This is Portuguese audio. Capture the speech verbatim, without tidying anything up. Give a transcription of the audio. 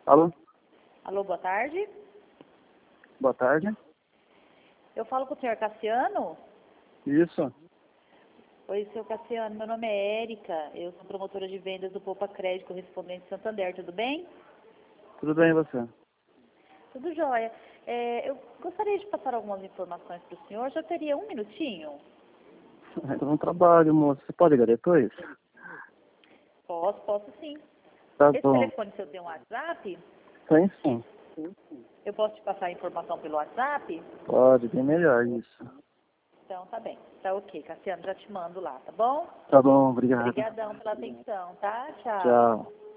Alô? Alô, boa tarde. Boa tarde. Eu falo com o senhor Cassiano? Isso. Oi, senhor Cassiano, meu nome é Érica, eu sou promotora de vendas do Poupa Crédito Correspondente Santander, tudo bem? Tudo bem, e você? Tudo jóia. É, eu gostaria de passar algumas informações para o senhor, já teria um minutinho? Ainda não trabalho, moço. Você pode ligar depois? Posso, posso sim. Tá Esse bom. telefone seu tem um WhatsApp? Tem sim. Eu posso te passar a informação pelo WhatsApp? Pode, bem melhor isso. Então tá bem, tá ok, Cassiano, já te mando lá, tá bom? Tá bom, obrigado. Obrigadão pela atenção, tá? Tchau. Tchau.